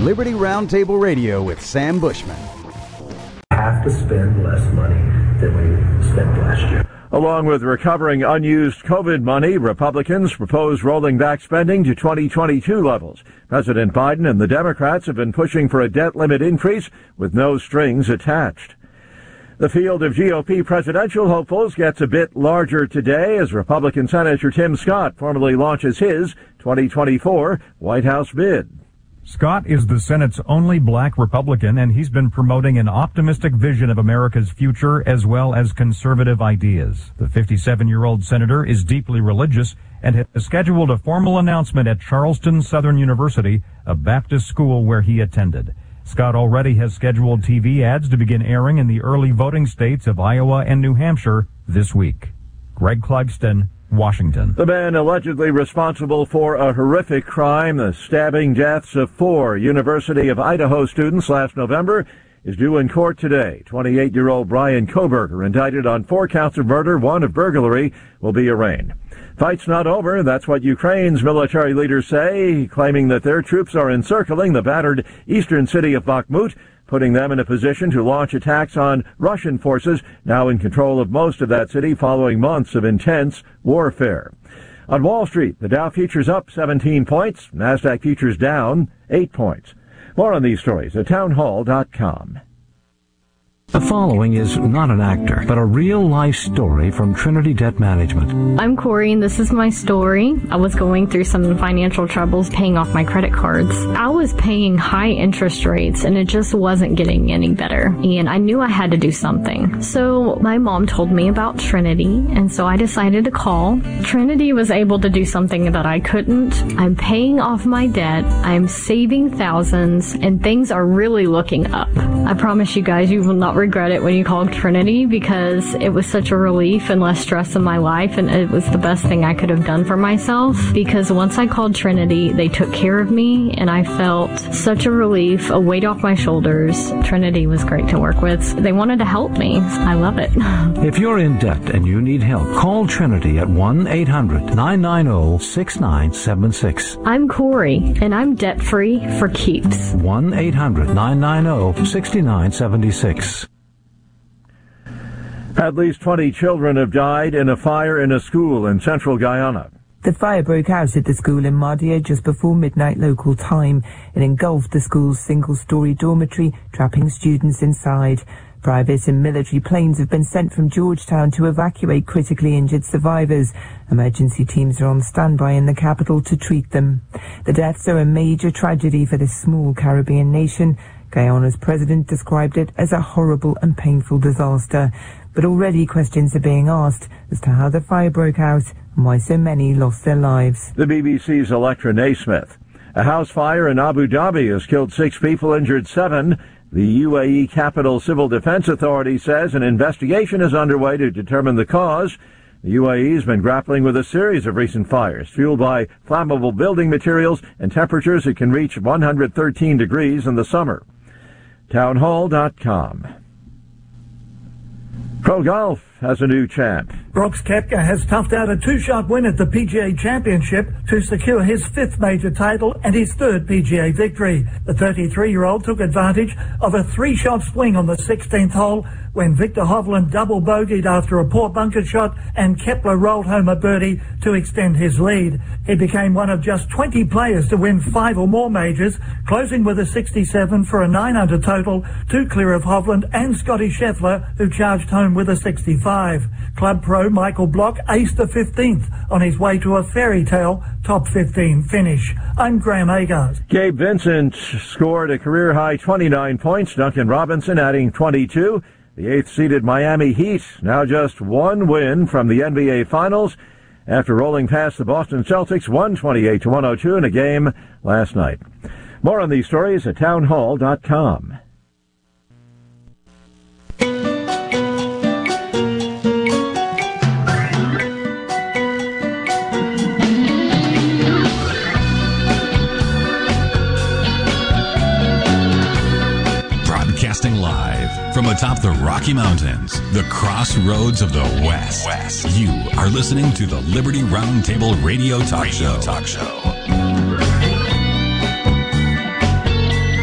Liberty Roundtable Radio with Sam Bushman. Have to spend less money than we spent last year. Along with recovering unused COVID money, Republicans propose rolling back spending to 2022 levels. President Biden and the Democrats have been pushing for a debt limit increase with no strings attached. The field of GOP presidential hopefuls gets a bit larger today as Republican Senator Tim Scott formally launches his 2024 White House bid. Scott is the Senate's only black Republican, and he's been promoting an optimistic vision of America's future as well as conservative ideas. The 57-year-old senator is deeply religious and has scheduled a formal announcement at Charleston Southern University, a Baptist school where he attended. Scott already has scheduled TV ads to begin airing in the early voting states of Iowa and New Hampshire this week. Greg Clugston, Washington. The man allegedly responsible for a horrific crime, the stabbing deaths of 4 University of Idaho students last November, is due in court today. 28-year-old Brian Kohberger, indicted on 4 counts of murder, 1 of burglary, will be arraigned. Fight's not over. That's what Ukraine's military leaders say, claiming that their troops are encircling the battered eastern city of Bakhmut, putting them in a position to launch attacks on Russian forces now in control of most of that city following months of intense warfare. On Wall Street, the Dow futures up 17 points, NASDAQ futures down 8 points. More on these stories at townhall.com. The following is not an actor, but a real-life story from Trinity Debt Management. I'm Corey, and this is my story. I was going through some financial troubles paying off my credit cards. I was paying high interest rates, and it just wasn't getting any better. And I knew I had to do something. So my mom told me about Trinity, and so I decided to call. Trinity was able to do something that I couldn't. I'm paying off my debt. I'm saving thousands, and things are really looking up. I promise you guys, you will not regret it when you call Trinity, because it was such a relief and less stress in my life, and it was the best thing I could have done for myself, because once I called Trinity, they took care of me, and I felt such a relief, a weight off my shoulders. Trinity was great to work with. They wanted to help me. I love it. If you're in debt and you need help, call Trinity at 1-800-990-6976. I'm Corey, and I'm debt-free for keeps. 1-800-990-6976. At least 20 children have died in a fire in a school in central Guyana. The fire broke out at the school in Mardia just before midnight local time. It engulfed the school's single-story dormitory, trapping students inside. Private and military planes have been sent from Georgetown to evacuate critically injured survivors. Emergency teams are on standby in the capital to treat them. The deaths are a major tragedy for this small Caribbean nation. Guyana's president described it as a horrible and painful disaster. But already questions are being asked as to how the fire broke out and why so many lost their lives. The BBC's Electra Naismith. A house fire in Abu Dhabi has killed 6 people, injured 7. The UAE Capital Civil Defense Authority says an investigation is underway to determine the cause. The UAE has been grappling with a series of recent fires fueled by flammable building materials and temperatures that can reach 113 degrees in the summer. Townhall.com. Pro Golf has a new champ. Brooks Koepka has toughed out a 2-shot win at the PGA Championship to secure his 5th major title and his 3rd PGA victory. The 33-year-old took advantage of a 3-shot swing on the 16th hole when Victor Hovland double bogeyed after a poor bunker shot and Kepler rolled home a birdie to extend his lead. He became one of just 20 players to win 5 or more majors, closing with a 67 for a 9-under total, 2 clear of Hovland and Scotty Scheffler, who charged home with a 65. Club pro Michael Block aced the 15th on his way to a fairy tale top 15 finish. I'm Graham Agard. Gabe Vincent scored a career-high 29 points, Duncan Robinson adding 22. The 8th-seeded Miami Heat now just 1 win from the NBA Finals after rolling past the Boston Celtics 128-102 in a game last night. More on these stories at townhall.com. Broadcasting live from atop the Rocky Mountains, the crossroads of the West. You are listening to the Liberty Roundtable Radio Talk Show.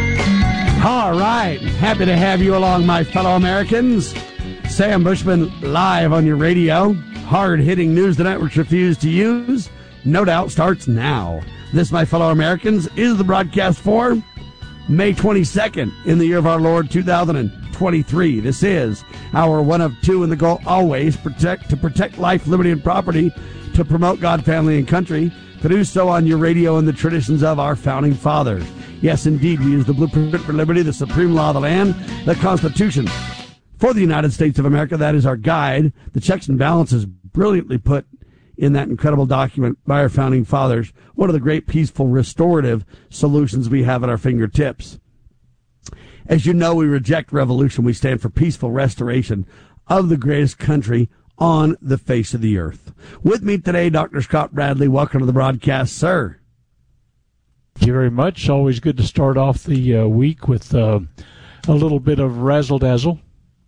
right. Happy to have you along, my fellow Americans. Sam Bushman live on your radio. Hard-hitting news the networks refuse to use. No doubt starts now. This, my fellow Americans, is the broadcast for May 22nd in the year of our Lord 2023. This is our one of two in the goal always to protect life, liberty, and property, to promote God, family, and country, to do so on your radio in the traditions of our founding fathers. Yes, indeed, we use the blueprint for liberty, the supreme law of the land, the Constitution for the United States of America. That is our guide. The checks and balances brilliantly put in that incredible document by our founding fathers. One of the great peaceful restorative solutions we have at our fingertips. As you know, we reject revolution. We stand for peaceful restoration of the greatest country on the face of the earth. With me today, Dr. Scott Bradley. Welcome to the broadcast, sir. Thank you very much. Always good to start off the week with a little bit of razzle-dazzle.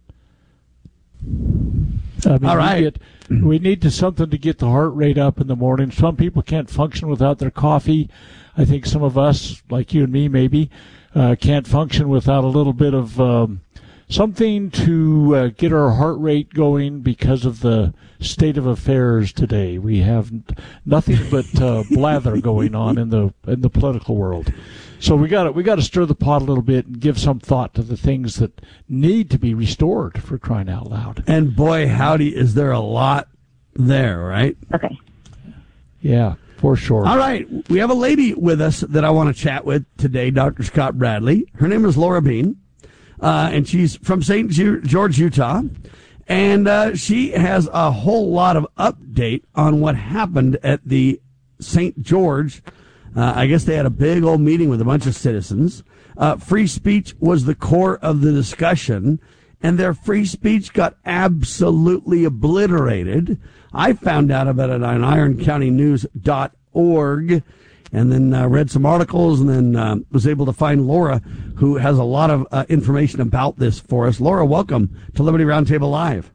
All right. We need something to get the heart rate up in the morning. Some people can't function without their coffee. I think some of us, like you and me maybe, can't function without a little bit of something to get our heart rate going because of the state of affairs today. We have nothing but blather going on in the political world. So we got to stir the pot a little bit and give some thought to the things that need to be restored, for crying out loud. And boy, howdy, is there a lot there, right? Okay. Yeah, for sure. All right. We have a lady with us that I want to chat with today, Dr. Scott Bradley. Her name is Laura Bean, and she's from St. George, Utah. And she has a whole lot of update on what happened at the St. George. I guess they had a big old meeting with a bunch of citizens. Free speech was the core of the discussion, and their free speech got absolutely obliterated. I found out about it on ironcountynews.org, and then read some articles, and then was able to find Laura, who has a lot of information about this for us. Laura, welcome to Liberty Roundtable Live.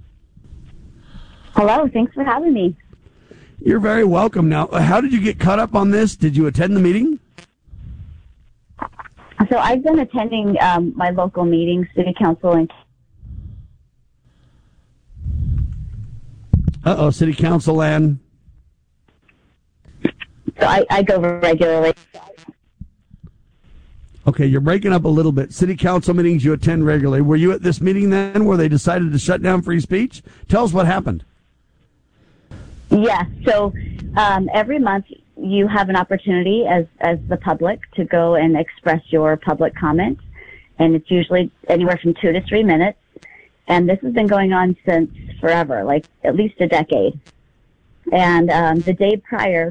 Hello, thanks for having me. You're very welcome. Now, how did you get caught up on this? Did you attend the meeting? So I've been attending my local meetings, city council, and city council, and so I go regularly. Okay, you're breaking up a little bit. City council meetings you attend regularly. Were you at this meeting then where they decided to shut down free speech? Tell us what happened. Yes. So every month you have an opportunity as the public to go and express your public comment, and it's usually anywhere from 2 to 3 minutes. And this has been going on since forever, like at least a decade. And the day prior,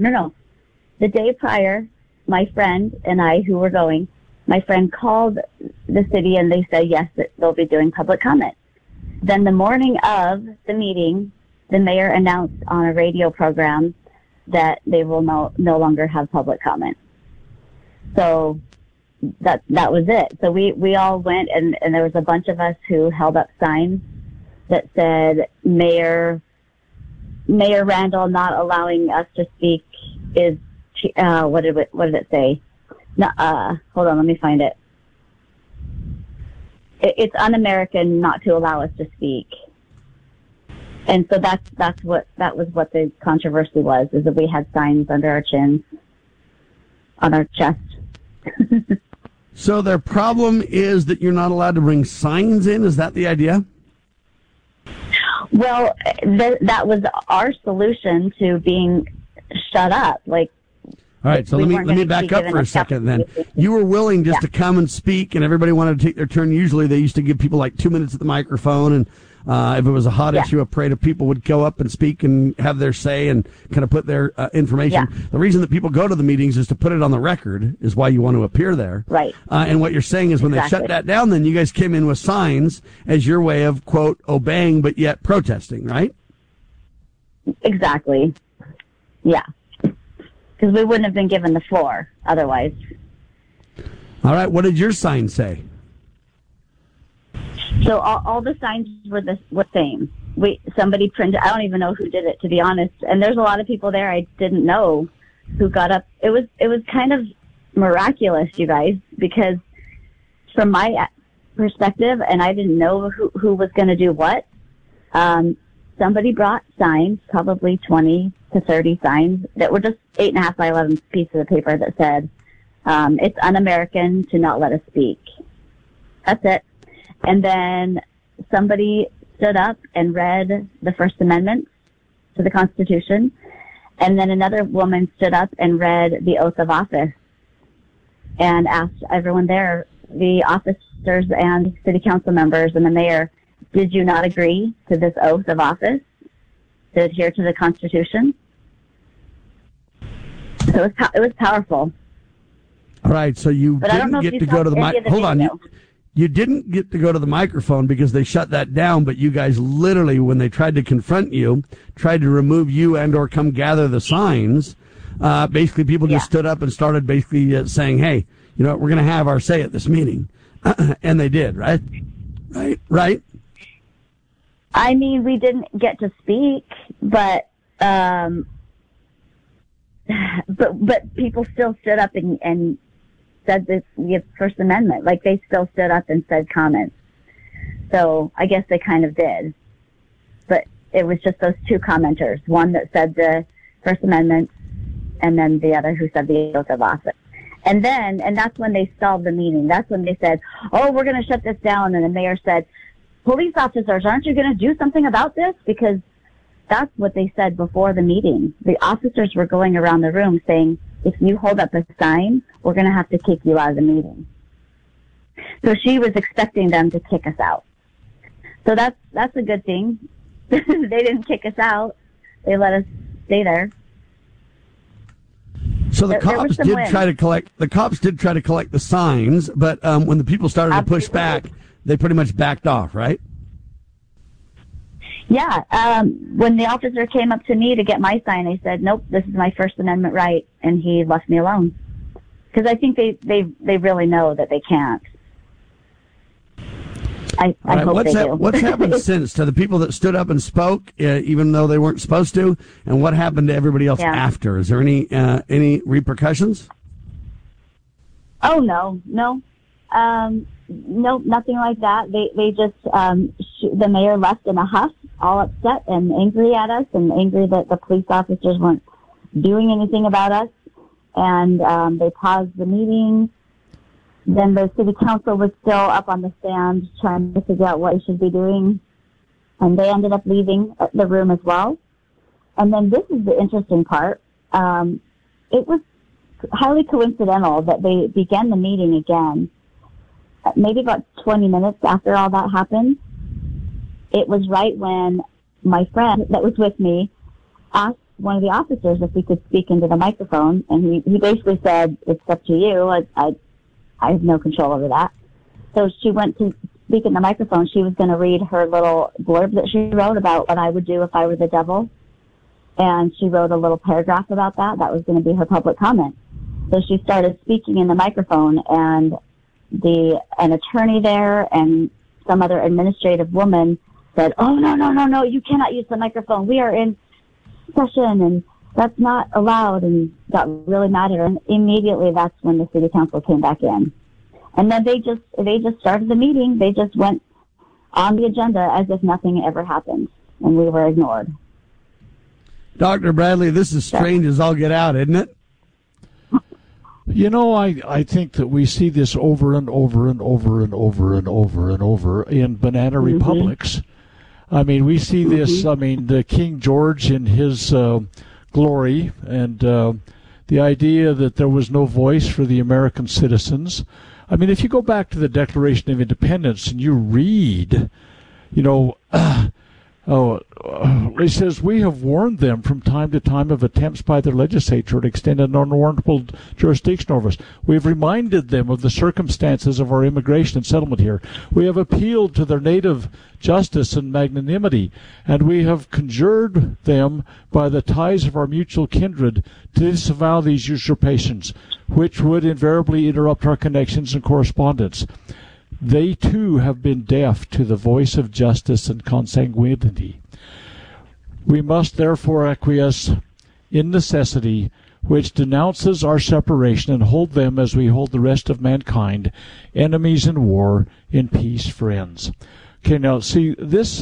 my friend and I, who were going, my friend called the city and they said yes, that they'll be doing public comment. Then the morning of the meeting, the mayor announced on a radio program that they will no longer have public comment. So that was it. So we all went, and there was a bunch of us who held up signs that said Mayor Randall not allowing us to speak is what did it say? No, hold on, let me find it. It's un-American not to allow us to speak. And so that was what the controversy was, is that we had signs under our chins, on our chest. So their problem is that you're not allowed to bring signs in? Is that the idea? Well, that was our solution to being shut up. Like, all right, so let me back up for a second then. You were willing just to come and speak, and everybody wanted to take their turn. Usually they used to give people like 2 minutes at the microphone, and if it was a hot issue, a parade of people would go up and speak and have their say and kind of put their information. Yeah. The reason that people go to the meetings is to put it on the record, is why you want to appear there. Right. And what you're saying is when they shut that down, then you guys came in with signs as your way of, quote, obeying but yet protesting, right? Exactly. Yeah. Because we wouldn't have been given the floor otherwise. All right. What did your sign say? So all the signs were the same. Somebody printed. I don't even know who did it, to be honest. And there's a lot of people there I didn't know who got up. It was kind of miraculous, you guys, because from my perspective, and I didn't know who was going to do what, somebody brought signs, probably 20 to 30 signs, that were just 8.5 by 11 pieces of paper that said, it's un-American to not let us speak. That's it. And then somebody stood up and read the First Amendment to the Constitution. And then another woman stood up and read the oath of office and asked everyone there, the officers and city council members and the mayor, did you not agree to this oath of office to adhere to the Constitution? So it was powerful. All right, so you didn't get to go to the mic. Hold on. You didn't get to go to the microphone because they shut that down, but you guys literally, when they tried to confront you, tried to remove you and or come gather the signs, basically people just stood up and started basically saying, hey, you know what, we're going to have our say at this meeting. And they did, right? Right? I mean, we didn't get to speak, but people still stood up and said the First Amendment. Like, they still stood up and said comments. So I guess they kind of did. But it was just those two commenters, one that said the First Amendment and then the other who said the oath of office. And that's when they stalled the meeting. That's when they said, oh, we're going to shut this down. And the mayor said, police officers, aren't you going to do something about this? Because that's what they said before the meeting. The officers were going around the room saying, if you hold up a sign, we're going to have to kick you out of the meeting. So she was expecting them to kick us out. So that's a good thing. They didn't kick us out. They let us stay there. So the cops did try to collect the signs, but when the people started to push back, they pretty much backed off, right? Yeah. When the officer came up to me to get my sign, I said, nope, this is my First Amendment right. And he left me alone. Because I think they really know that they can't. I hope they do. What's happened since to the people that stood up and spoke, even though they weren't supposed to? And what happened to everybody else after? Is there any repercussions? Oh, no. No, nothing like that. They just, the mayor left in a huff, all upset and angry at us and angry that the police officers weren't doing anything about us. And they paused the meeting. Then the city council was still up on the stand trying to figure out what we should be doing. And they ended up leaving the room as well. And then this is the interesting part. It was highly coincidental that they began the meeting again. Maybe about 20 minutes after all that happened. It was right when my friend that was with me asked one of the officers if we could speak into the microphone. And he basically said, it's up to you. I have no control over that. So she went to speak in the microphone. She was going to read her little blurb that she wrote about what I would do if I were the devil. And she wrote a little paragraph about that. That was going to be her public comment. So she started speaking in the microphone, and an attorney there and some other administrative woman said, oh, no, you cannot use the microphone. We are in session, and that's not allowed, and got really mad at her. And immediately that's when the city council came back in. And then they just started the meeting. They just went on the agenda as if nothing ever happened, and we were ignored. Dr. Bradley, this is strange as all get out, isn't it? You know, I think that we see this over and over and over and over and over and over in banana republics. I mean, we see this, the King George in his glory, and the idea that there was no voice for the American citizens. I mean, if you go back to the Declaration of Independence and you read, it says, we have warned them from time to time of attempts by their legislature to extend an unwarrantable jurisdiction over us. We have reminded them of the circumstances of our immigration and settlement here. We have appealed to their native justice and magnanimity, and we have conjured them by the ties of our mutual kindred to disavow these usurpations, which would invariably interrupt our connections and correspondence. They, too, have been deaf to the voice of justice and consanguinity. We must therefore acquiesce in necessity which denounces our separation and hold them as we hold the rest of mankind, enemies in war, in peace, friends. Okay, now see this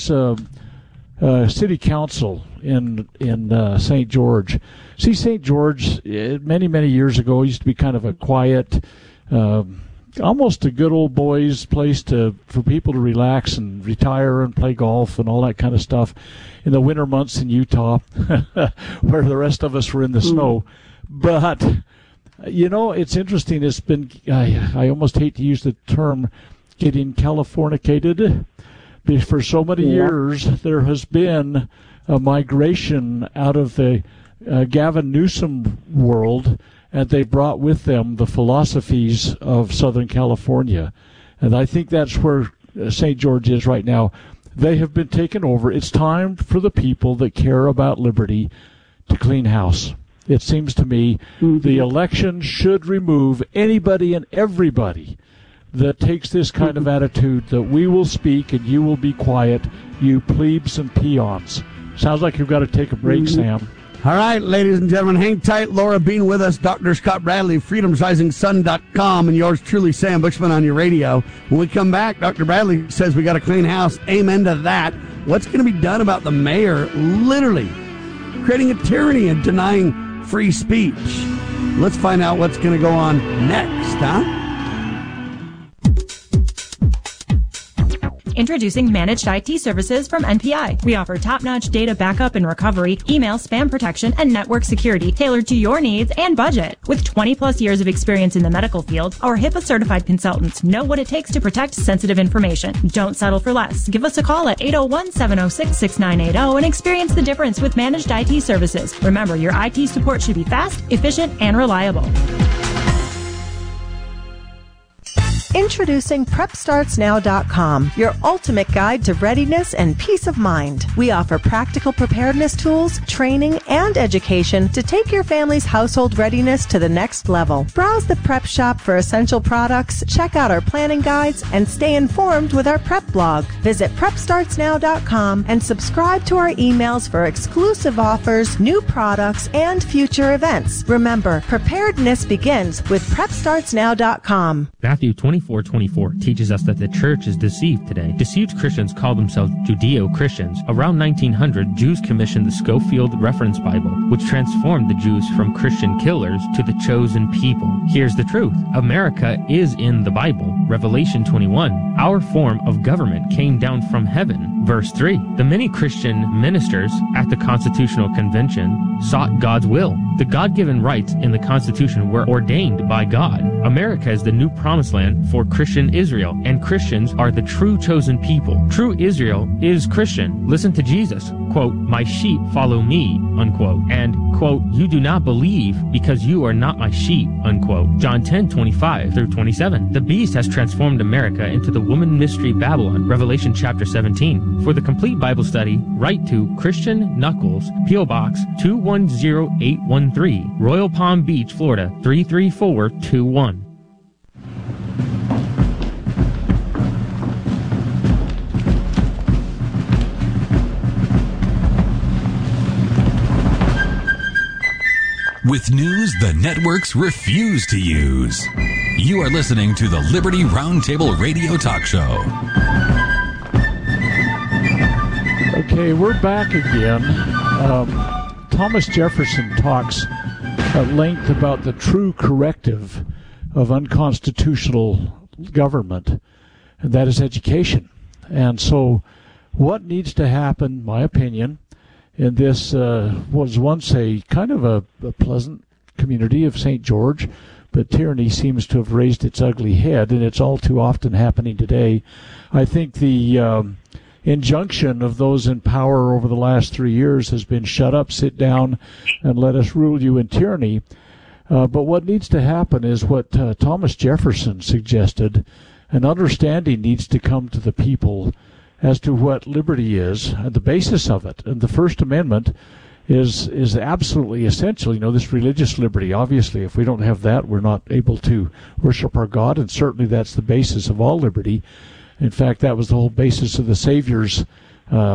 city council in St. George. See, St. George many years ago used to be kind of a quiet, almost a good old boys place for people to relax and retire and play golf and all that kind of stuff in the winter months in Utah, where the rest of us were in the snow. But it's interesting. It's been I almost hate to use the term getting Californicated. For so many years, there has been a migration out of the Gavin Newsom world, and they brought with them the philosophies of Southern California. And I think that's where St. George is right now. They have been taken over. It's time for the people that care about liberty to clean house. It seems to me the election should remove anybody and everybody that takes this kind of attitude that we will speak and you will be quiet, you plebes and peons. Sounds like you've got to take a break, Sam. All right, ladies and gentlemen, hang tight. Laura Bean with us, Dr. Scott Bradley, freedomsrisingsun.com, and yours truly, Sam Bushman, on your radio. When we come back, Dr. Bradley says we got to clean house. Amen to that. What's going to be done about the mayor literally creating a tyranny and denying free speech? Let's find out what's going to go on next, huh? Introducing Managed IT Services from NPI. We offer top-notch data backup and recovery, email spam protection, and network security tailored to your needs and budget. With 20-plus years of experience in the medical field, our HIPAA-certified consultants know what it takes to protect sensitive information. Don't settle for less. Give us a call at 801-706-6980 and experience the difference with Managed IT Services. Remember, your IT support should be fast, efficient, and reliable. Introducing PrepStartsNow.com, your ultimate guide to readiness and peace of mind. We offer practical preparedness tools, training, and education to take your family's household readiness to the next level. Browse the prep shop for essential products, check out our planning guides, and stay informed with our prep blog. Visit PrepStartsNow.com and subscribe to our emails for exclusive offers, new products, and future events. Remember, preparedness begins with PrepStartsNow.com. Matthew 24:24 teaches us that the church is deceived today. Deceived Christians call themselves Judeo-Christians. Around 1900, Jews commissioned the Scofield Reference Bible, which transformed the Jews from Christian killers to the chosen people. Here's the truth. America is in the Bible. Revelation 21. Our form of government came down from heaven. Verse 3. The many Christian ministers at the Constitutional Convention sought God's will. The God-given rights in the Constitution were ordained by God. America is the new promised land for Christian Israel, and Christians are the true chosen people. True Israel is Christian. Listen to Jesus. Quote, my sheep follow me, unquote. And, quote, you do not believe because you are not my sheep, unquote. John 10:25-27. The beast has transformed America into the woman mystery Babylon. Revelation chapter 17. For the complete Bible study, write to Christian Knuckles, P.O. Box 210813, Royal Palm Beach, Florida 33421. With news the networks refuse to use. You are listening to the Liberty Roundtable Radio Talk Show. Okay, we're back again. Thomas Jefferson talks at length about the true corrective of unconstitutional government, and that is education. And so what needs to happen, my opinion, in this was once a kind of a pleasant community of St. George, but tyranny seems to have raised its ugly head, and it's all too often happening today. I think the injunction of those in power over the last 3 years has been shut up, sit down, and let us rule you in tyranny. But what needs to happen is what Thomas Jefferson suggested. An understanding needs to come to the people as to what liberty is and the basis of it. And the First Amendment is absolutely essential. You know, this religious liberty, obviously, if we don't have that, we're not able to worship our God, and certainly that's the basis of all liberty. In fact, that was the whole basis of the Savior's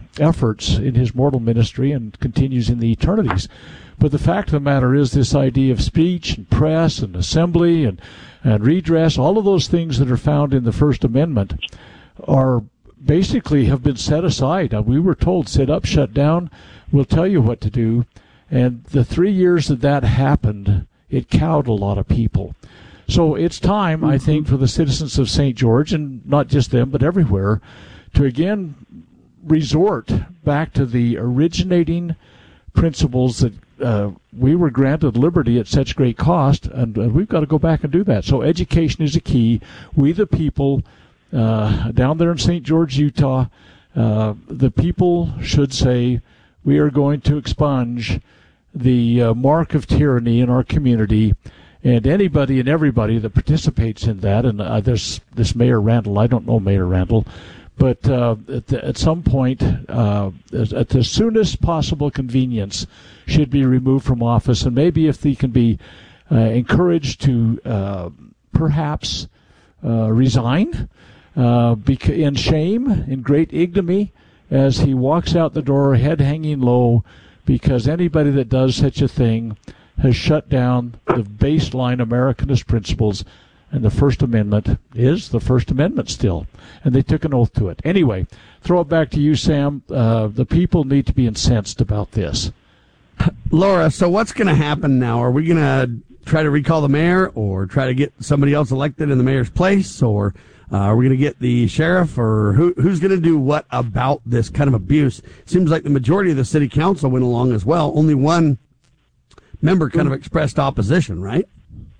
efforts in his mortal ministry and continues in the eternities. But the fact of the matter is, this idea of speech and press and assembly and redress, all of those things that are found in the First Amendment are basically have been set aside. We were told, sit up, shut down, we'll tell you what to do. And the 3 years that happened, it cowed a lot of people. So it's time, I think, for the citizens of St. George, and not just them, but everywhere, to again resort back to the originating principles that we were granted liberty at such great cost, and we've got to go back and do that. So education is a key. We, the people, down there in St. George, Utah, the people should say, we are going to expunge the mark of tyranny in our community, and anybody and everybody that participates in that. And there's this Mayor Randall. I don't know Mayor Randall, but at some point, at the soonest possible convenience, should be removed from office. And maybe if he can be encouraged to perhaps resign in shame, in great ignominy, as he walks out the door, head hanging low, because anybody that does such a thing has shut down the baseline Americanist principles, and the First Amendment is the First Amendment still, and they took an oath to it. Anyway, throw it back to you, Sam. The people need to be incensed about this. Laura, so what's going to happen now? Are we going to try to recall the mayor, or try to get somebody else elected in the mayor's place, or are we going to get the sheriff, or who's going to do what about this kind of abuse? Seems like the majority of the city council went along as well. Only one member kind of expressed opposition, right?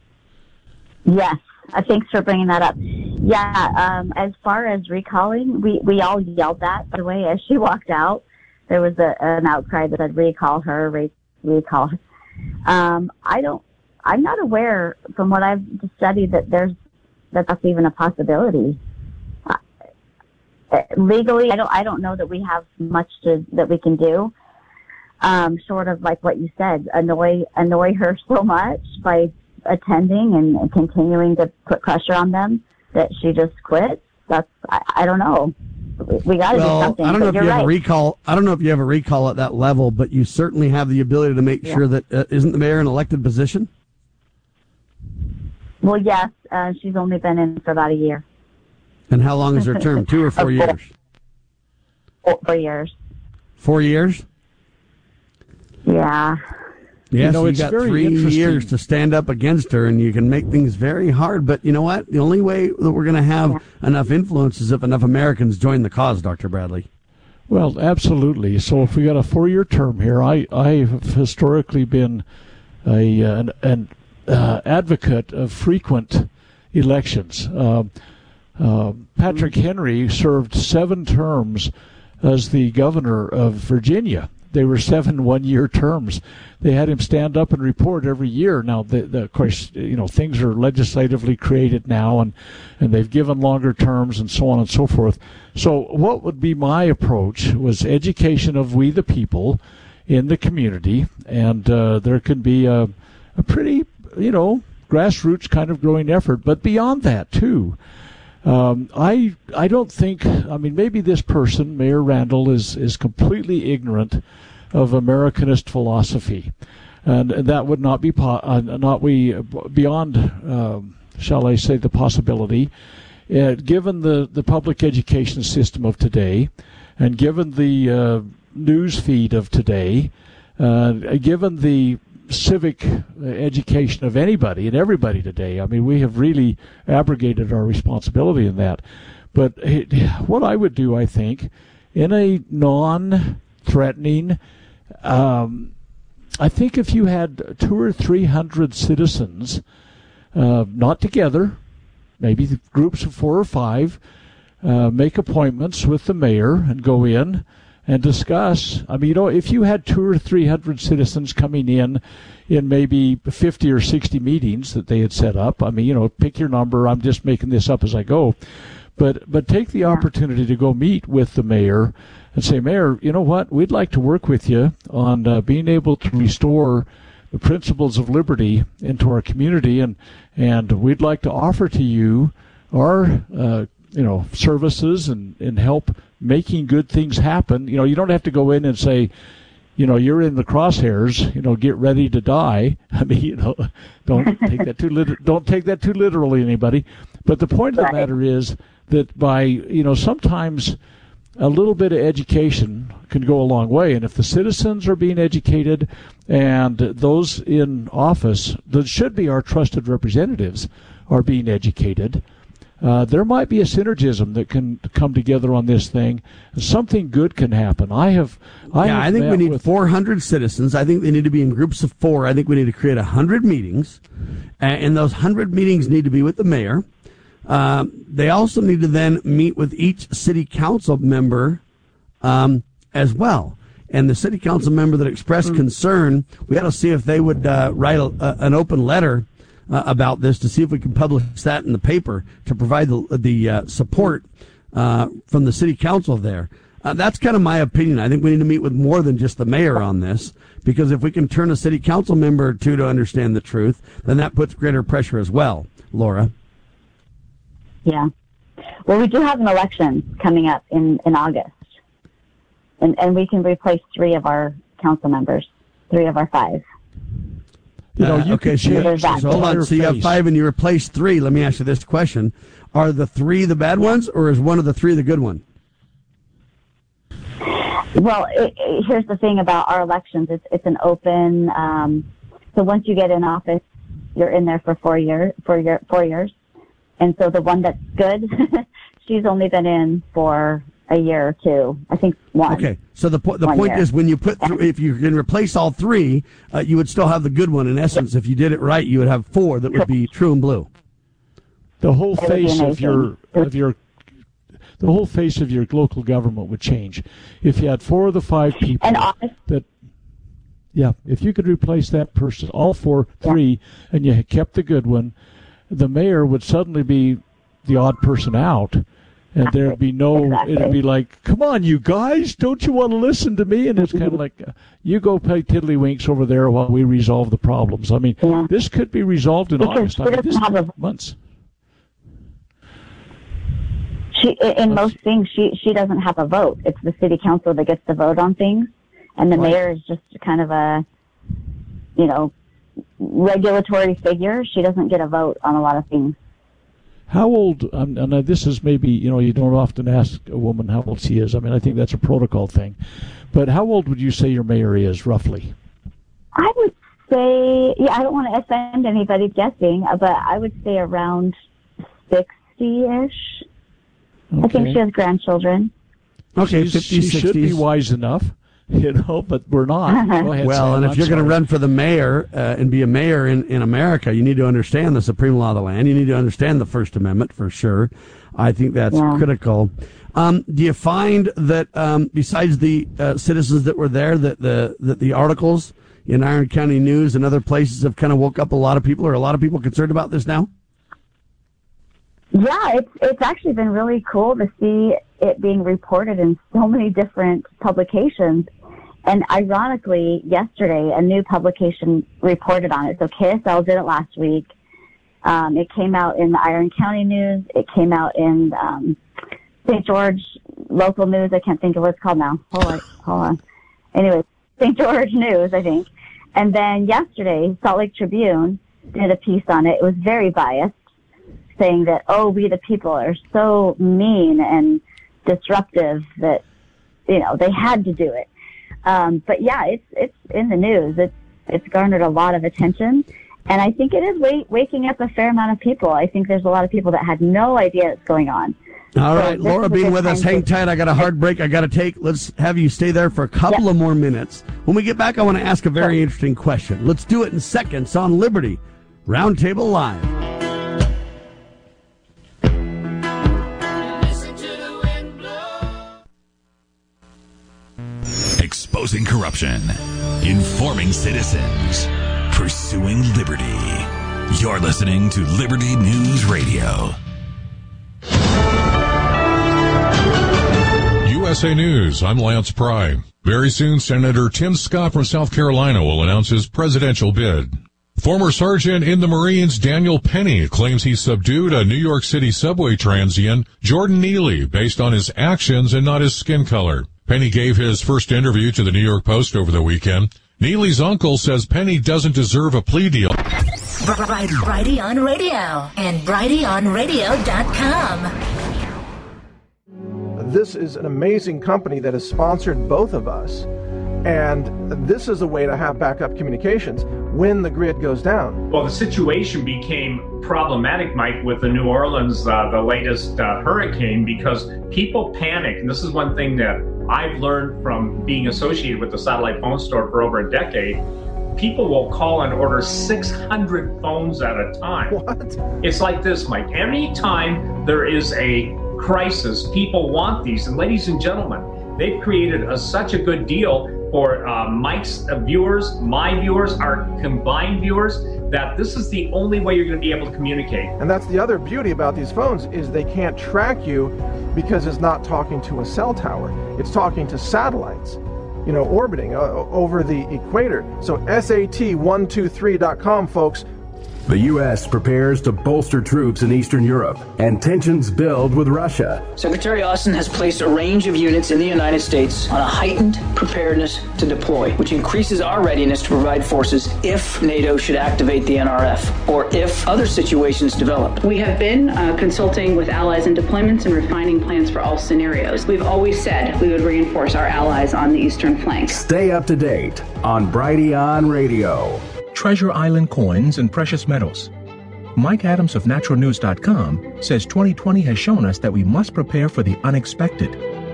Yes. Thanks for bringing that up. Yeah, as far as recalling, we all yelled that, by the way, as she walked out. There was an outcry that said, recall her, recall her. I'm not aware, from what I've studied, that's even a possibility. Legally, I don't know that we have much that we can do. Short of, like what you said, annoy her so much by attending and continuing to put pressure on them that she just quits. I don't know. We got to do something. I don't know if you have a recall. I don't know if you have a recall at that level, but you certainly have the ability to make sure that isn't the mayor an elected position? Well, yes. She's only been in for about a year. And how long is her term? 2 or 4 years? 4 years. 4 years? Yeah. Yes, you it's got very 3 interesting. years to stand up against her, and you can make things very hard. But you know what? The only way that we're going to have enough influence is if enough Americans join the cause, Dr. Bradley. Well, absolutely. So if we got a 4-year term here, I have historically been an advocate of frequent elections. Patrick Henry served 7 terms as the governor of Virginia. They were 7 one-year terms. They had him stand up and report every year. Now, of course, things are legislatively created now, and they've given longer terms and so on and so forth. So what would be my approach was education of we the people in the community, and there can be a pretty, grassroots kind of growing effort. But beyond that, too, I don't think, maybe this person, Mayor Randall, is completely ignorant of Americanist philosophy, and that would not be beyond, shall I say, the possibility, given the public education system of today, and given the news feed of today, given the civic education of anybody and everybody today. We have really abrogated our responsibility in that. But what I would do, I think, in a non-threatening, I think if you had 200 or 300 citizens, not together, maybe groups of 4 or 5, make appointments with the mayor and go in and discuss. If you had 200 or 300 citizens coming in maybe 50 or 60 meetings that they had set up, pick your number. I'm just making this up as I go. But take the opportunity to go meet with the mayor and say, Mayor, you know what? We'd like to work with you on being able to restore the principles of liberty into our community, and we'd like to offer to you our services and help making good things happen. You know, you don't have to go in and say, you know, you're in the crosshairs, you know, get ready to die. I mean, you know, don't take that too literally, anybody. But the point of the matter is that by, you know, sometimes a little bit of education can go a long way. And if the citizens are being educated and those in office that should be our trusted representatives are being educated, there might be a synergism that can come together on this thing. Something good can happen. I think we need 400 citizens. I think they need to be in groups of 4. I think we need to create 100 meetings, and those 100 meetings need to be with the mayor. They also need to then meet with each city council member as well. And the city council member that expressed concern, we got to see if they would write an open letter about this to see if we can publish that in the paper to provide the support from the city council there. That's kind of my opinion. I think we need to meet with more than just the mayor on this, because if we can turn a city council member or two to understand the truth, then that puts greater pressure as well. Laura? Yeah. Well, we do have an election coming up in August, and we can replace 3 of our council members, 3 of our 5. You know, so hold on. So you have 5 and you replace 3. Let me ask you this question. Are the 3 the bad ones, or is one of the 3 the good one? Well, here's the thing about our elections. It's an open, so once you get in office, you're in there for 4 years. And so the one that's good, she's only been in for a year or 2. I think 1. Okay, so the point is, when you put if you can replace all 3, you would still have the good one. In essence, if you did it right, you would have 4 that would be true and blue. The whole face of your the whole face of your local government would change if you had 4 of the 5 people that. Yeah, if you could replace that person, all 3, and you kept the good one, the mayor would suddenly be the odd person out. And there'd be it'd be like, come on, you guys, don't you want to listen to me? And it's kind of like, you go play tiddlywinks over there while we resolve the problems. I mean, this could be resolved in August. I mean, this months. Most things, she doesn't have a vote. It's the city council that gets to vote on things. And the mayor is just kind of a, you know, regulatory figure. She doesn't get a vote on a lot of things. How old, and this is maybe, you know, you don't often ask a woman how old she is. I mean, I think that's a protocol thing. But how old would you say your mayor is, roughly? I would say, I don't want to offend anybody guessing, but I would say around 60-ish. Okay. I think she has grandchildren. Okay, 50s, she 60s. Should be wise enough. You know, but we're not. Go ahead, well, Sam, and if you're going to run for the mayor and be a mayor in America, you need to understand the supreme law of the land. You need to understand the First Amendment for sure. I think that's critical. Do you find that besides the citizens that were there, that the articles in Iron County News and other places have kind of woke up a lot of people? Are a lot of people concerned about this now? Yeah, it's actually been really cool to see it being reported in so many different publications. And ironically, yesterday, a new publication reported on it. So KSL did it last week. It came out in the Iron County News. It came out in St. George local news. I can't think of what it's called now. Hold on. Anyway, St. George News, I think. And then yesterday, Salt Lake Tribune did a piece on it. It was very biased, saying that, we the people are so mean and disruptive that, you know, they had to do it. But yeah, it's in the news. It's garnered a lot of attention, and I think it is waking up a fair amount of people. I think there's a lot of people that had no idea what's going on. All right, Laura being with us. Hang tight. I got a hard break I got to take. Let's have you stay there for a couple of more minutes. When we get back, I want to ask a very interesting question. Let's do it in seconds on Liberty Roundtable Live. Exposing corruption, informing citizens, pursuing liberty. You're listening to Liberty News Radio. USA News, I'm Lance Pry. Very soon, Senator Tim Scott from South Carolina will announce his presidential bid. Former Sergeant in the Marines Daniel Penny claims he subdued a New York City subway transient, Jordan Neely, based on his actions and not his skin color. Penny gave his first interview to the New York Post over the weekend. Neely's uncle says Penny doesn't deserve a plea deal. Brighty on Radio and BrightyOnRadio.com. This is an amazing company that has sponsored both of us. And this is a way to have backup communications when the grid goes down. Well, the situation became problematic, Mike, with the New Orleans, the latest hurricane, because people panic. And this is one thing that I've learned from being associated with the satellite phone store for over a decade. People will call and order 600 phones at a time. What? It's like this, Mike. Anytime there is a crisis, people want these. And ladies and gentlemen, they've created such a good deal for Mike's viewers, my viewers, our combined viewers, that this is the only way you're going to be able to communicate. And that's the other beauty about these phones, is they can't track you because it's not talking to a cell tower. It's talking to satellites, orbiting over the equator. So SAT123.com, folks. The U.S. prepares to bolster troops in Eastern Europe, and tensions build with Russia. Secretary Austin has placed a range of units in the United States on a heightened preparedness to deploy, which increases our readiness to provide forces if NATO should activate the NRF, or if other situations develop. We have been consulting with allies in deployments and refining plans for all scenarios. We've always said we would reinforce our allies on the eastern flank. Stay up to date on Brighty on Radio. Treasure Island coins and precious metals. Mike Adams of naturalnews.com says 2020 has shown us that we must prepare for the unexpected.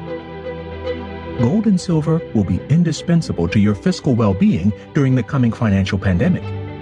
Gold and silver will be indispensable to your fiscal well-being during the coming financial pandemic.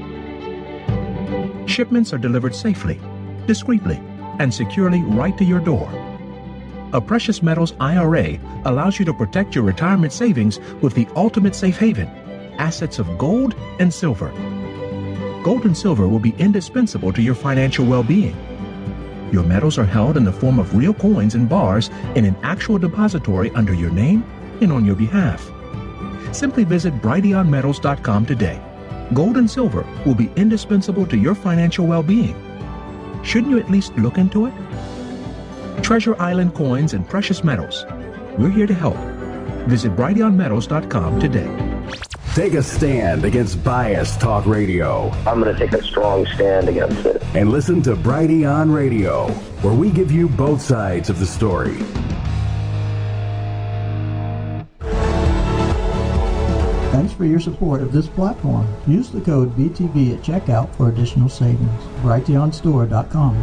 Shipments are delivered safely, discreetly, and securely right to your door. A precious metals IRA allows you to protect your retirement savings with the ultimate safe haven, assets of gold and silver. Gold and silver will be indispensable to your financial well-being. Your metals are held in the form of real coins and bars in an actual depository under your name and on your behalf. Simply visit BrightyOnMetals.com today. Gold and silver will be indispensable to your financial well-being. Shouldn't you at least look into it? Treasure Island coins and precious metals. We're here to help. Visit BrightyOnMetals.com today. Take a stand against biased talk radio. I'm going to take a strong stand against it. And listen to Brighty on Radio, where we give you both sides of the story. Thanks for your support of this platform. Use the code BTB at checkout for additional savings. BrightyOnStore.com.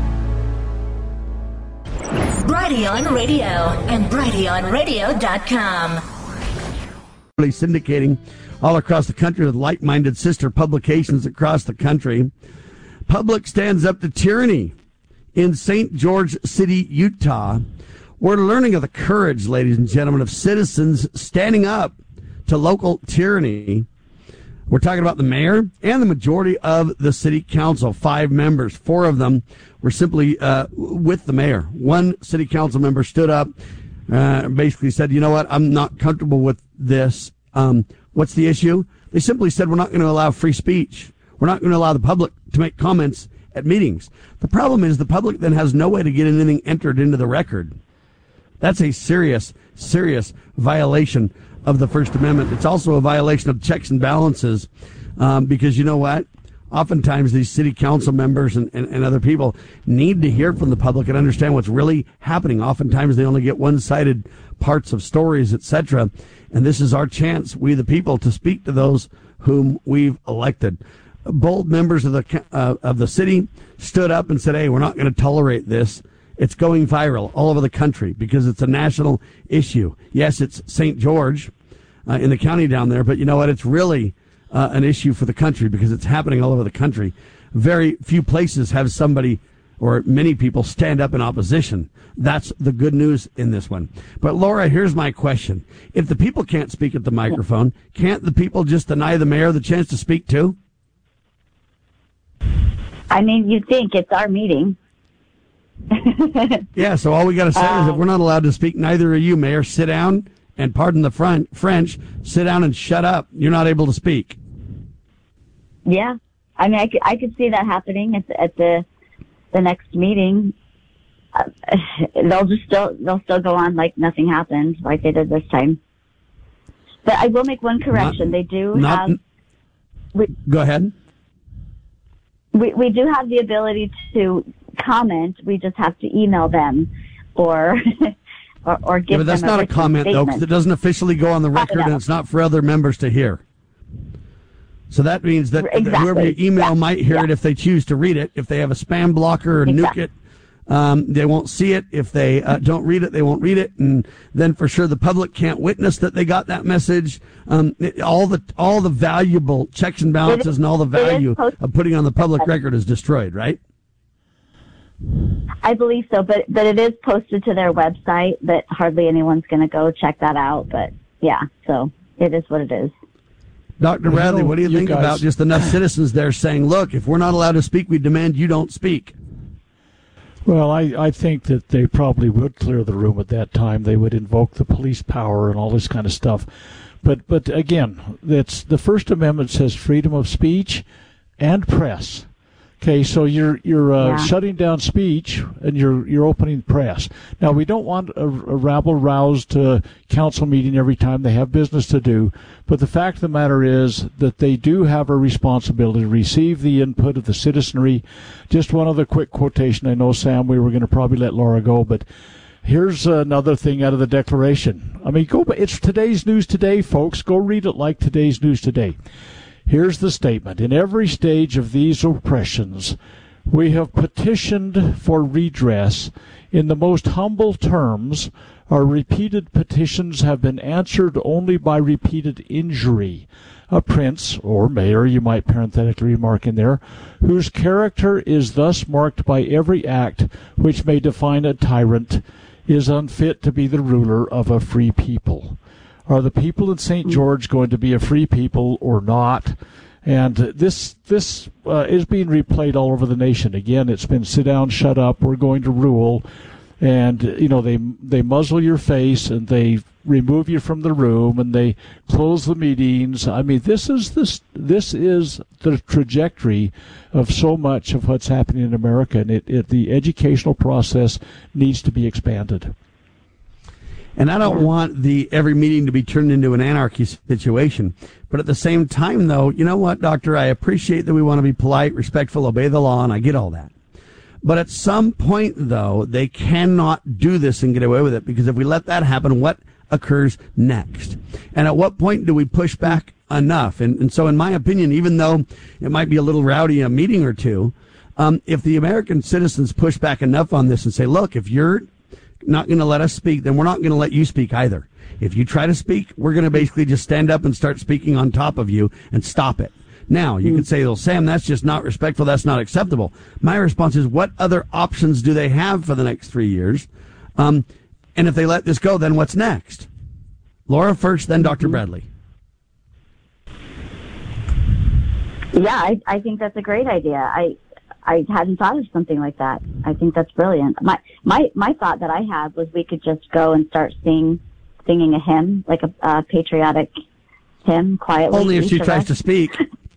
Brighty on Radio and BrightyOnRadio.com. Syndicating all across the country with like-minded sister publications across the country. Public stands up to tyranny in St. George City, Utah. We're learning of the courage, ladies and gentlemen, of citizens standing up to local tyranny. We're talking about the mayor and the majority of the city council, 5 members. 4 of them were simply with the mayor. One city council member stood up, basically said, you know what, I'm not comfortable with this. What's the issue? They simply said, we're not going to allow free speech. We're not going to allow the public to make comments at meetings. The problem is the public then has no way to get anything entered into the record. That's a serious, serious violation of the First Amendment. It's also a violation of checks and balances, because you know what? Oftentimes these city council members and other people need to hear from the public and understand what's really happening. Oftentimes they only get one-sided parts of stories, etc. And this is our chance, we the people, to speak to those whom we've elected. Bold members of the city stood up and said, hey, we're not going to tolerate this. It's going viral all over the country because it's a national issue. Yes, it's St. George in the county down there, but you know what? It's really an issue for the country because it's happening all over the country. Very few places have somebody or many people stand up in opposition. That's the good news in this one. But Laura, here's my question. If the people can't speak at the microphone, can't the people just deny the mayor the chance to speak too? I mean, you'd think it's our meeting. Yeah, so all we got to say is if we're not allowed to speak, neither are you, Mayor. Sit down and, pardon the French, sit down and shut up. You're not able to speak. Yeah, I mean, I could see that happening at the next meeting. They'll still go on like nothing happened, like they did this time. But I will make one correction. They do have. Go ahead. We do have the ability to comment. We just have to email them or give but that's them not a comment, statement. though, because it doesn't officially go on the record, and it's not for other members to hear. So that means that whoever you email might hear it if they choose to read it. If they have a spam blocker or nuke it, they won't see it. If they don't read it, they won't read it. And then for sure the public can't witness that they got that message. All the valuable checks and balances and all the value of putting on the public record is destroyed, right? I believe so, but it is posted to their website that hardly anyone's going to go check that out. But yeah, so it is what it is. Dr. Bradley, what do you think about just enough citizens there saying, look, if we're not allowed to speak, we demand you don't speak? Well, I think that they probably would clear the room at that time. They would invoke the police power and all this kind of stuff. But again, that's the First Amendment says freedom of speech and press. Okay, so you're shutting down speech and you're opening press. Now, we don't want a rabble-roused council meeting every time. They have business to do. But the fact of the matter is that they do have a responsibility to receive the input of the citizenry. Just one other quick quotation. I know, Sam, we were going to probably let Laura go, but here's another thing out of the Declaration. I mean, it's today's news today, folks. Go read it like today's news today. Here's the statement. In every stage of these oppressions, we have petitioned for redress in the most humble terms. Our repeated petitions have been answered only by repeated injury. A prince, or mayor, you might parenthetically remark in there, whose character is thus marked by every act which may define a tyrant, is unfit to be the ruler of a free people. Are the people in St. George going to be a free people or not? And this is being replayed all over the nation. Again, it's been sit down, shut up, we're going to rule. And, they muzzle your face and they remove you from the room and they close the meetings. I mean, this is the trajectory of so much of what's happening in America. And the educational process needs to be expanded. And I don't want every meeting to be turned into an anarchy situation. But at the same time, though, you know what, Doctor? I appreciate that we want to be polite, respectful, obey the law, and I get all that. But at some point, though, they cannot do this and get away with it, because if we let that happen, what occurs next? And at what point do we push back enough? And so, in my opinion, even though it might be a little rowdy a meeting or two, if the American citizens push back enough on this and say, look, if you're not going to let us speak, then we're not going to let you speak either. If you try to speak, we're going to basically just stand up and start speaking on top of you and stop it. Now, you could say, well, Sam, that's just not respectful. That's not acceptable. My response is, what other options do they have for the next 3 years? And if they let this go, then what's next? Laura first, then Dr. Bradley. Yeah, I think that's a great idea. I hadn't thought of something like that. I think that's brilliant. My thought that I had was we could just go and start singing a hymn, like a patriotic hymn, quietly. Only if she tries to speak.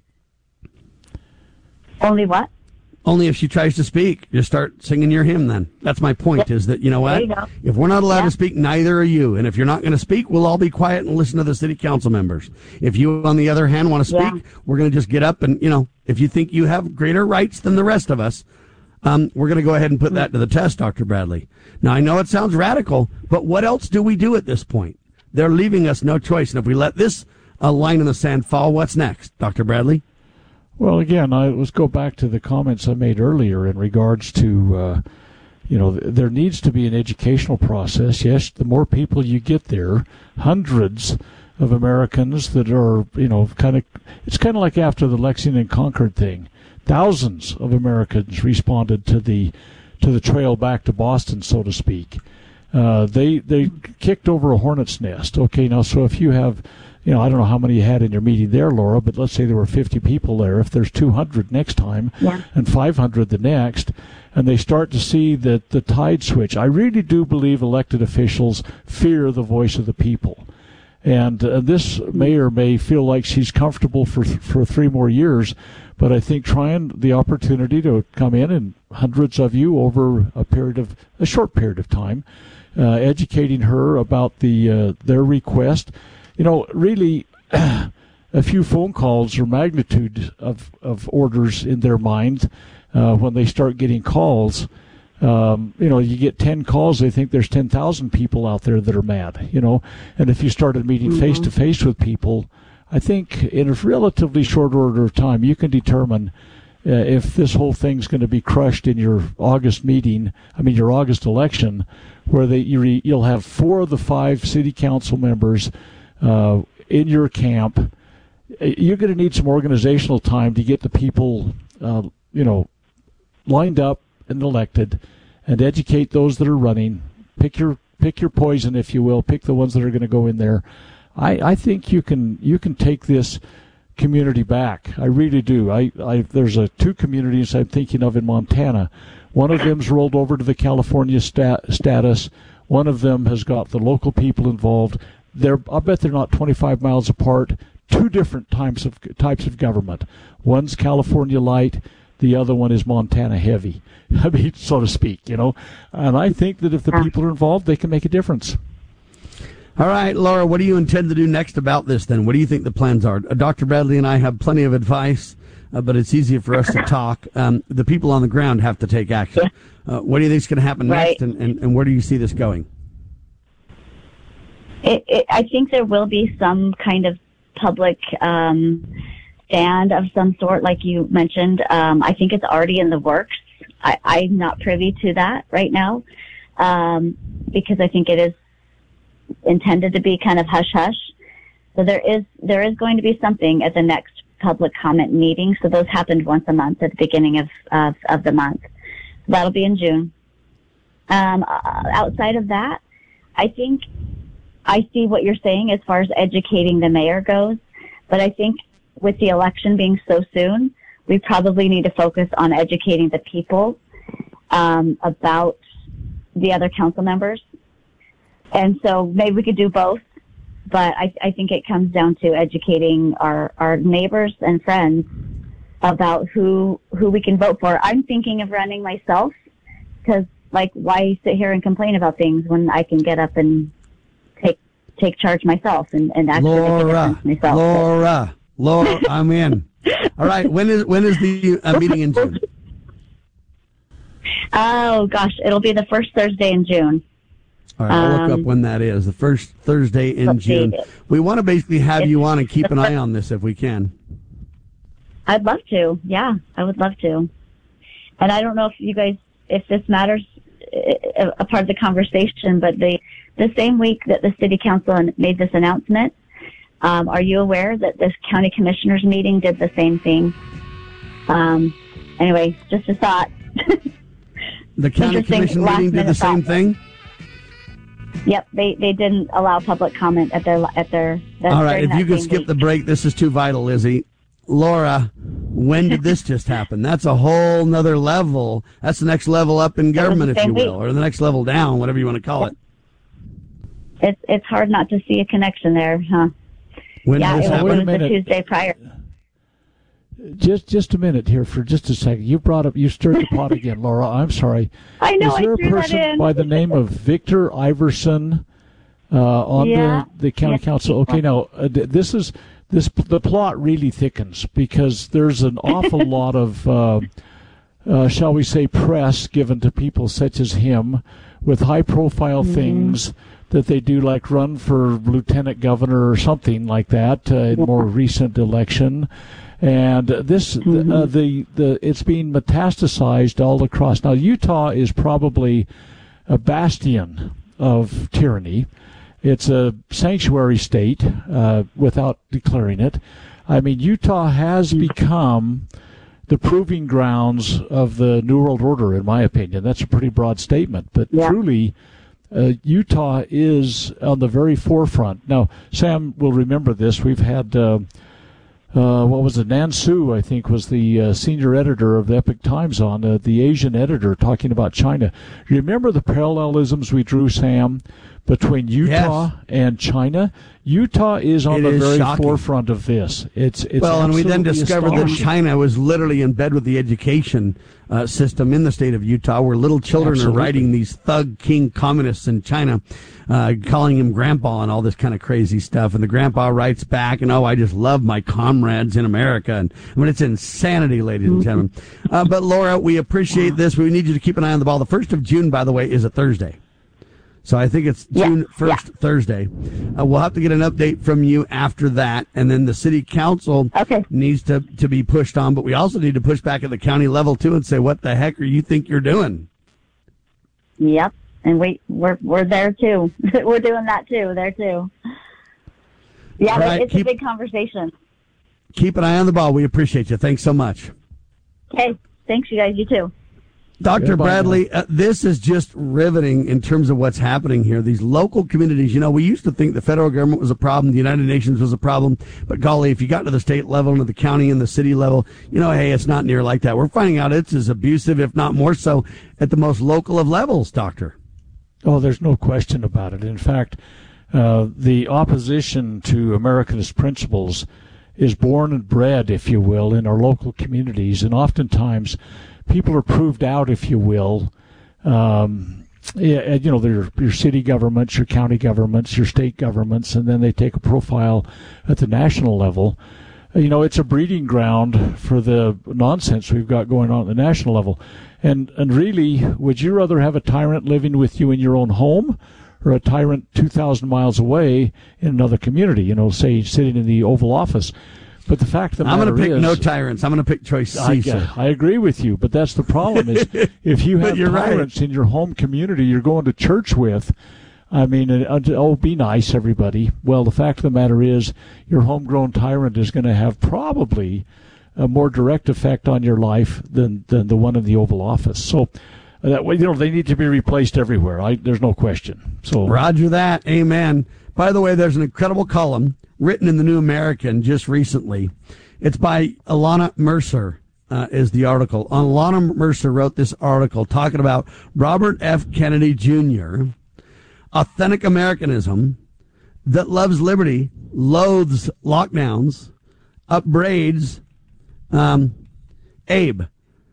Only what? Only if she tries to speak. Just start singing your hymn then. That's my point, is that, you know what? If we're not allowed to speak, neither are you. And if you're not going to speak, we'll all be quiet and listen to the city council members. If you, on the other hand, want to speak, we're going to just get up and, if you think you have greater rights than the rest of us, we're going to go ahead and put that to the test, Dr. Bradley. Now, I know it sounds radical, but what else do we do at this point? They're leaving us no choice. And if we let this line in the sand fall, what's next, Dr. Bradley? Well, again, let's go back to the comments I made earlier in regards to, there needs to be an educational process. Yes, the more people you get there, hundreds of Americans that are, it's kind of like after the Lexington and Concord thing. Thousands of Americans responded to the trail back to Boston, so to speak. They kicked over a hornet's nest. Okay, now, so if you have, I don't know how many you had in your meeting there, Laura, but let's say there were 50 people there. If there's 200 next time and 500 the next, and they start to see that the tide switch, I really do believe elected officials fear the voice of the people. And this mayor may feel like she's comfortable for 3 more years, but I think trying the opportunity to come in and hundreds of you over a short period of time, educating her about their request. Really, a few phone calls or magnitude of orders in their mind when they start getting calls. You get 10 calls, they think there's 10,000 people out there that are mad, and if you started meeting face to face with people, I think in a relatively short order of time, you can determine if this whole thing's going to be crushed in your August your August election, where you'll have 4 of the 5 city council members in your camp. You're going to need some organizational time to get the people, lined up and elected, and educate those that are running. Pick your poison, if you will. Pick the ones that are going to go in there. I think you can take this community back. I really do. There's 2 communities I'm thinking of in Montana. One of them's rolled over to the California status. One of them has got the local people involved. I bet they're not 25 miles apart. 2 different types of government. One's California light. The other one is Montana heavy, so to speak, And I think that if the people are involved, they can make a difference. All right, Laura, what do you intend to do next about this then? What do you think the plans are? Dr. Bradley and I have plenty of advice, but it's easier for us to talk. The people on the ground have to take action. What do you think is going to happen next, and where do you see this going? I think there will be some kind of public stand of some sort, like you mentioned. I think it's already in the works. I'm not privy to that right now, because I think it is intended to be kind of hush-hush. So there is going to be something at the next public comment meeting. So those happened once a month at the beginning of the month. That'll be in June. Outside of that, I think I see what you're saying as far as educating the mayor goes, but I think with the election being so soon, we probably need to focus on educating the people about the other council members. And so maybe we could do both, but I think it comes down to educating our neighbors and friends about who we can vote for. I'm thinking of running myself, because why sit here and complain about things when I can get up and take charge myself and actually make a difference myself. Laura, I'm in. All right, when is the meeting in June? Oh gosh, it'll be the first Thursday in June. All right, I'll look up when that is. The first Thursday in June. We want to basically have you on and keep an eye on this if we can. I'd love to. Yeah, I would love to. And I don't know if this matters, a part of the conversation, but the same week that the city council made this announcement, are you aware that this county commissioners meeting did the same thing? Anyway, just a thought. The county commission meeting did the same thing? Yep, they didn't allow public comment at their. All right, if you could skip the break, this is too vital, Lizzie. Laura, when did this just happen? That's a whole nother level. That's the next level up in government, if you will, or the next level down, whatever you want to call it. It's hard not to see a connection there, huh? When it was the Tuesday prior. Just a minute here for just a second. You stirred the pot again, Laura. I'm sorry. I know. Is there a person by the name of Victor Iverson on the county council? Okay, now the plot really thickens because there's an awful lot of shall we say press given to people such as him with high-profile things that they do, like run for lieutenant governor or something like that in a more recent election. And this, it's being metastasized all across. Now, Utah is probably a bastion of tyranny. It's a sanctuary state without declaring it. I mean, Utah has become the proving grounds of the New World Order, in my opinion. That's a pretty broad statement, but truly, Utah is on the very forefront. Now, Sam will remember this. We've had, what was it, Nan Su, I think, was the senior editor of the Epoch Times the Asian editor, talking about China. You remember the parallelisms we drew, Sam, between Utah and China. Utah is on the very forefront of this. It's well, and we then discovered that astonishing. China was literally in bed with the education system in the state of Utah, where little children are writing these thug king communists in China, calling him grandpa and all this kind of crazy stuff. And the grandpa writes back, and I just love my comrades in America. And I mean, it's insanity, ladies and gentlemen. But Laura, we appreciate this. We need you to keep an eye on the ball. The 1st of June, by the way, is a Thursday. So I think it's June 1st, Thursday. We'll have to get an update from you after that. And then the city council needs to be pushed on. But we also need to push back at the county level, too, and say, what the heck are you think you're doing? Yep. And we're there, too. We're doing that, too. There, too. Yeah, right, it's a big conversation. Keep an eye on the ball. We appreciate you. Thanks so much. Okay. Thanks, you guys. You too. Dr. Bradley, this is just riveting in terms of what's happening here. These local communities, we used to think the federal government was a problem, the United Nations was a problem, but golly, if you got to the state level and to the county and the city level, hey, it's not near like that. We're finding out it's as abusive, if not more so, at the most local of levels, Doctor. Oh, there's no question about it. In fact, the opposition to Americanist principles is born and bred, if you will, in our local communities, and oftentimes people are proved out, if you will. Your city governments, your county governments, your state governments, and then they take a profile at the national level. It's a breeding ground for the nonsense we've got going on at the national level. And really, would you rather have a tyrant living with you in your own home or a tyrant 2,000 miles away in another community, say, sitting in the Oval Office? But the fact of the matter is, I'm going to pick no tyrants. I'm going to pick choice C, sir. I agree with you, but that's the problem is if you have tyrants in your home community you're going to church with, be nice, everybody. Well, the fact of the matter is your homegrown tyrant is going to have probably a more direct effect on your life than the one in the Oval Office. So that way, they need to be replaced everywhere. There's no question. So Roger that. Amen. By the way, there's an incredible column written in the New American just recently. It's by Alana Mercer, is the article. Alana Mercer wrote this article talking about Robert F. Kennedy Jr., authentic Americanism that loves liberty, loathes lockdowns, upbraids Abe.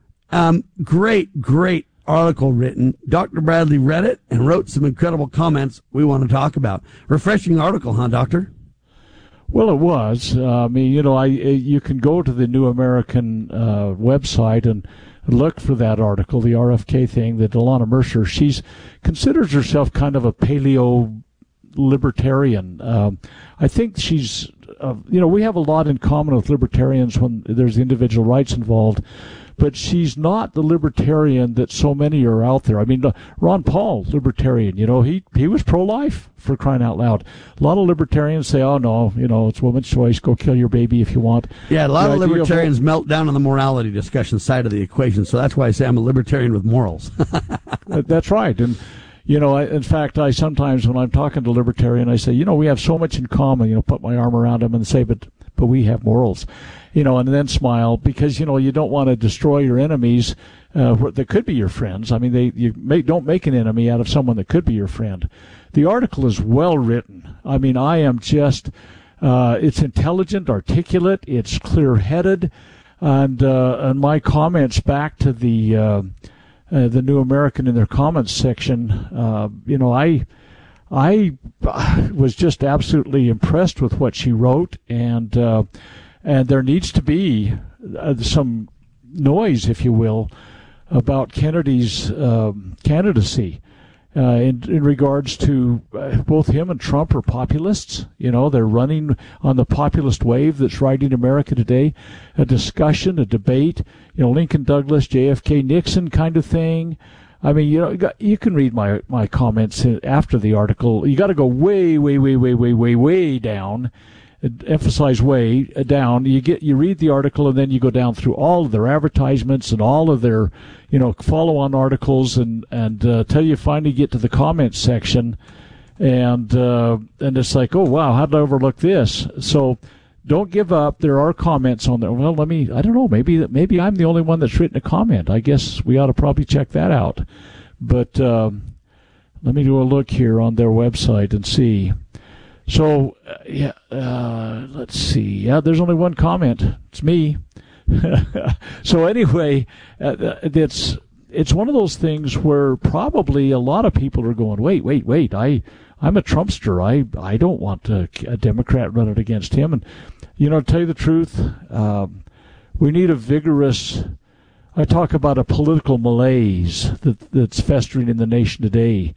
Great article written. Dr. Bradley read it and wrote some incredible comments we want to talk about. Refreshing article, huh, Doctor? Well, it was. You can go to the New American website and look for that article, the RFK thing, that Alana Mercer, she considers herself kind of a paleo libertarian. I think she's, we have a lot in common with libertarians when there's individual rights involved, but she's not the libertarian that so many are out there. I mean, Ron Paul, libertarian, he was pro-life, for crying out loud. A lot of libertarians say, oh, no, it's woman's choice, go kill your baby if you want. Yeah, a lot of libertarians melt down on the morality discussion side of the equation, so that's why I say I'm a libertarian with morals. That's right, and in fact, I sometimes, when I'm talking to libertarian, I say, we have so much in common, put my arm around them and say, but we have morals, and then smile, because, you don't want to destroy your enemies that could be your friends. I mean, don't make an enemy out of someone that could be your friend. The article is well written. I mean, I am just, it's intelligent, articulate, it's clear-headed, and my comments back to the New American in their comments section, I was just absolutely impressed with what she wrote, and there needs to be some noise, if you will, about Kennedy's candidacy in regards to both him and Trump are populists. They're running on the populist wave that's riding America today. A discussion, a debate, Lincoln Douglas, JFK Nixon kind of thing. I mean, you can read my comments after the article. You got to go way down. Emphasize way down. You read the article, and then you go down through all of their advertisements and all of their, follow-on articles, and till you finally get to the comments section, and it's like, oh wow, how did I overlook this? So don't give up. There are comments on there. Well, I don't know. Maybe I'm the only one that's written a comment. I guess we ought to probably check that out. But Let me do a look here on their website and see. So, let's see. Yeah, there's only one comment. It's me. So anyway, it's one of those things where probably a lot of people are going, wait. I'm a Trumpster. I don't want a Democrat running against him. And, to tell you the truth, we need a vigorous... I talk about a political malaise that's festering in the nation today.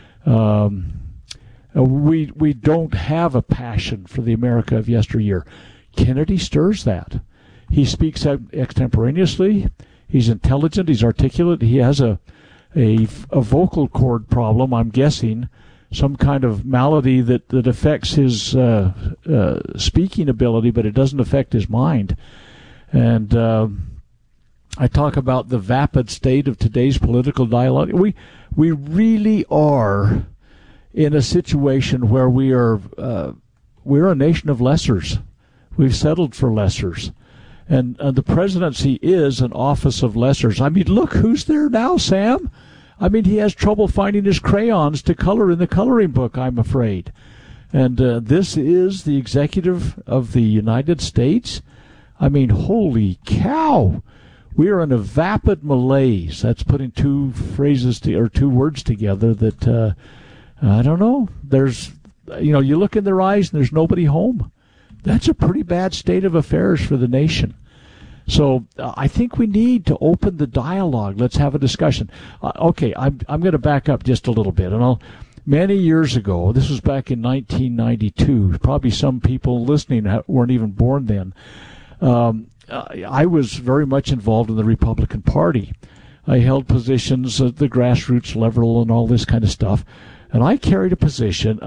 We don't have a passion for the America of yesteryear. Kennedy stirs that. He speaks extemporaneously. He's intelligent. He's articulate. He has a vocal cord problem, I'm guessing, some kind of malady that affects his speaking ability, but it doesn't affect his mind. And I talk about the vapid state of today's political dialogue. We really are in a situation where we're a nation of lessers. We've settled for lessers. And the presidency is an office of lessers. I mean, look who's there now, Sam. I mean, he has trouble finding his crayons to color in the coloring book, I'm afraid. And this is the executive of the United States. I mean, holy cow. We are in a vapid malaise. That's putting two words together that, I don't know. There's, you look in their eyes and there's nobody home. That's a pretty bad state of affairs for the nation. So I think we need to open the dialogue. Let's have a discussion. Okay, I'm going to back up just a little bit. And many years ago, this was back in 1992, probably some people listening weren't even born then, I was very much involved in the Republican Party. I held positions at the grassroots level and all this kind of stuff. And I carried a petition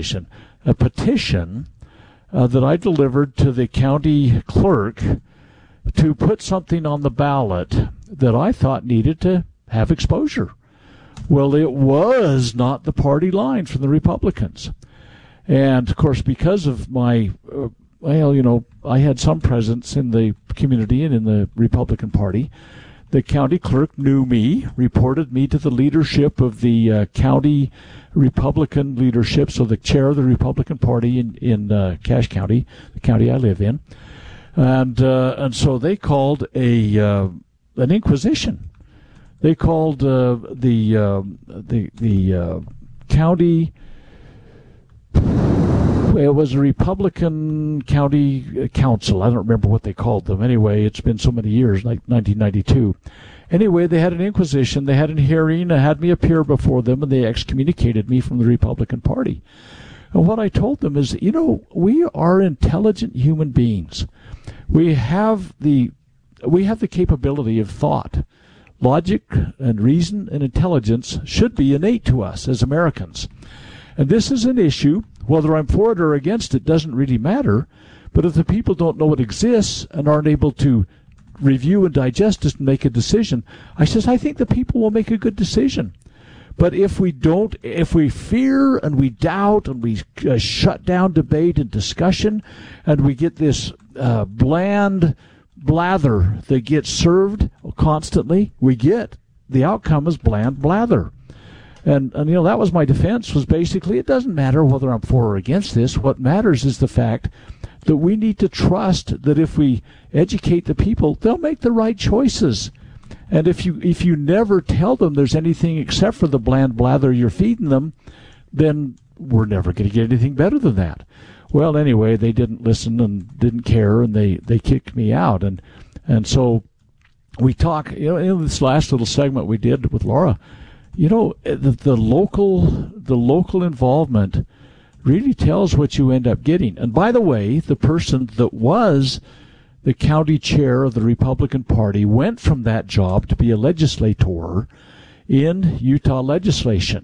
that I delivered to the county clerk to put something on the ballot that I thought needed to have exposure. Well, it was not the party line from the Republicans. And, of course, because of my... I had some presence in the community and in the Republican Party. The county clerk knew me, reported me to the leadership of the county Republican leadership, so the chair of the Republican Party in Cache County, the county I live in. And so they called an inquisition. They called the county... It was a Republican county council. I don't remember what they called them. Anyway, it's been so many years, like 1992. Anyway, they had an inquisition. They had a hearing. They had me appear before them, and they excommunicated me from the Republican Party. And what I told them is, we are intelligent human beings. We have the capability of thought. Logic and reason and intelligence should be innate to us as Americans. And this is an issue. Whether I'm for it or against it doesn't really matter, but if the people don't know it exists and aren't able to review and digest it and make a decision, I think the people will make a good decision. But if we fear and we doubt and we shut down debate and discussion, and we get this bland blather that gets served constantly, the outcome is bland blather. And that was my defense, was basically it doesn't matter whether I'm for or against this. What matters is the fact that we need to trust that if we educate the people, they'll make the right choices. And if you never tell them there's anything except for the bland blather you're feeding them, then we're never going to get anything better than that. Well, anyway, they didn't listen and didn't care, and they kicked me out. And so we talk, in this last little segment we did with Laura, the local involvement really tells what you end up getting. And by the way, the person that was the county chair of the Republican Party went from that job to be a legislator in Utah legislature.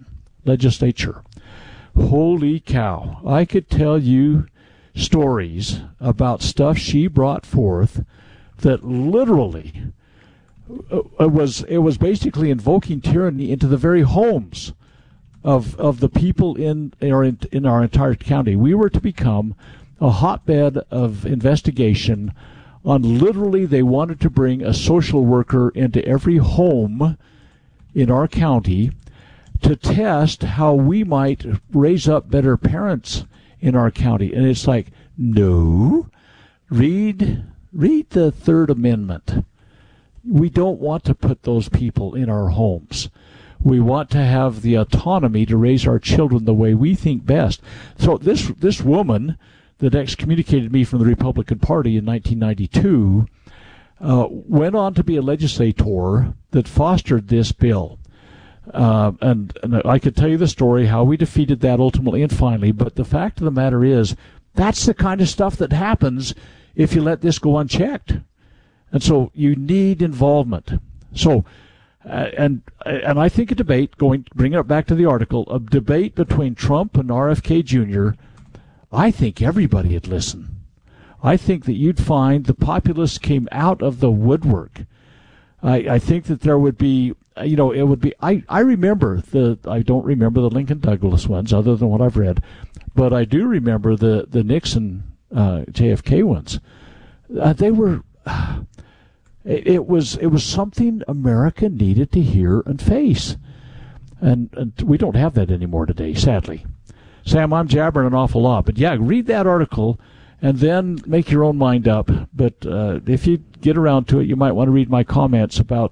Holy cow. I could tell you stories about stuff she brought forth that literally... It was basically invoking tyranny into the very homes of the people in our entire county. We were to become a hotbed of investigation on literally they wanted to bring a social worker into every home in our county to test how we might raise up better parents in our county. And it's like, no, read the Third Amendment. We don't want to put those people in our homes. We want to have the autonomy to raise our children the way we think best. So this woman that excommunicated me from the Republican Party in 1992 went on to be a legislator that fostered this bill. And I could tell you the story, how we defeated that ultimately and finally, but the fact of the matter is, that's the kind of stuff that happens if you let this go unchecked. And so you need involvement. So, and I think a debate, bringing it back to the article, a debate between Trump and RFK Jr., I think everybody would listen. I think that you'd find the populists came out of the woodwork. I think that there would be, it would be, I don't remember the Lincoln Douglas ones other than what I've read, but I do remember the Nixon JFK ones. They were, it was something America needed to hear and face. And we don't have that anymore today, sadly. Sam, I'm jabbering an awful lot, but yeah, read that article and then make your own mind up. But if you get around to it, you might want to read my comments about,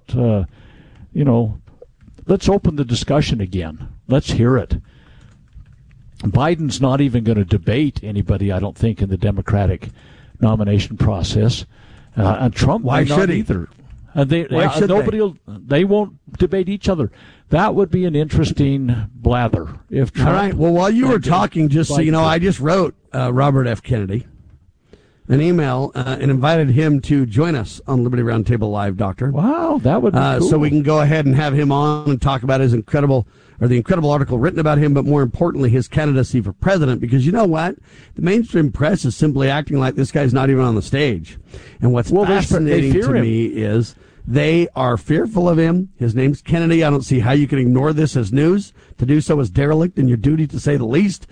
let's open the discussion again. Let's hear it. Biden's not even going to debate anybody, I don't think, in the Democratic nomination process. And Trump Why should he? Either. And they won't debate each other. That would be an interesting blather. If Trump, all right. Well, while you were talking, just so you know, I just wrote Robert F. Kennedy an email and invited him to join us on Liberty Roundtable Live, Doctor. Wow, that would be cool. So we can go ahead and have him on and talk about the incredible article written about him, but more importantly, his candidacy for president. Because you know what? The mainstream press is simply acting like this guy's not even on the stage. And what's fascinating to me is they are fearful of him. His name's Kennedy. I don't see how you can ignore this as news. To do so is derelict in your duty, to say the least.